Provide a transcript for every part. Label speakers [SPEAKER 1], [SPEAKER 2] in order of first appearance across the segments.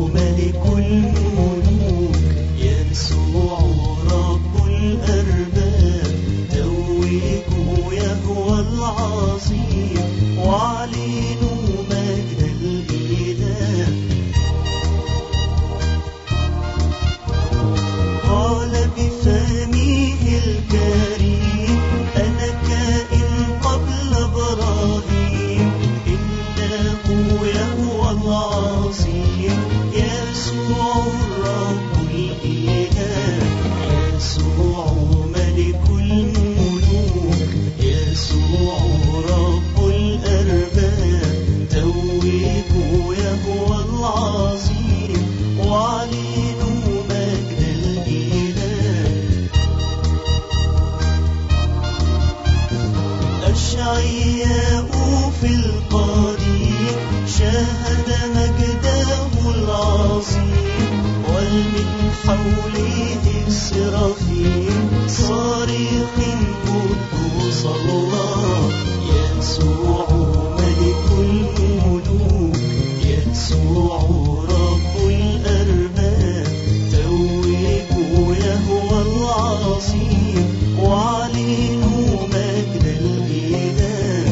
[SPEAKER 1] ملك الملوك، يسوع رب الأرباب، توجوا يهوى العظيم، واعلنوا مجد الإله. قال بفمه الكريم أنا كائن قبل إبراهيم، إنه يهوى العظيم، يسوع الرب الإله، يسوع ملك الملوك، يسوع رب الأرباب، توجوا يهوى العظيم، واعلنوا مجد الإله. أشعياء في القديم شاهد مجده العظيم، والمن حوله السرافيم صارخين قدوس الله، يسوع ملك الملوك، يسوع رب الأرباب، توجوا يهوى العظيم، واعلنوا مجد الإله.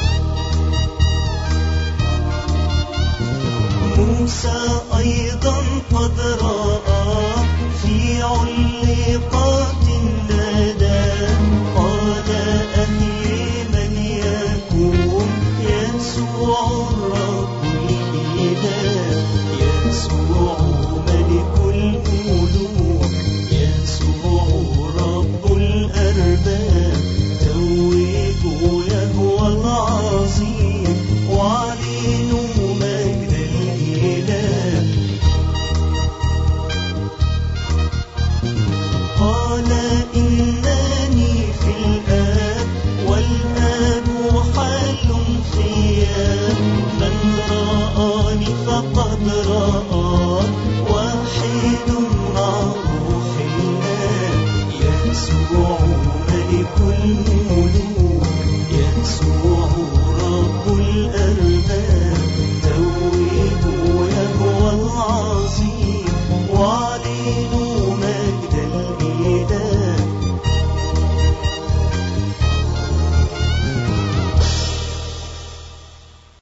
[SPEAKER 1] موسى أيضا قد رأى في علقات الندى، قال أهي من يكون، يسوع الرب الإله، يسوع ملك الملوك، يسوع رب الأرباب، توجوا يهوى العظيم، واعلنوا مجد الإله. قال إنني في الآب، والآب حل فيا، من رآني فقد رآه، واحد مع روح الله، يسوع ملك الملوك، يسوع رب الأرباب،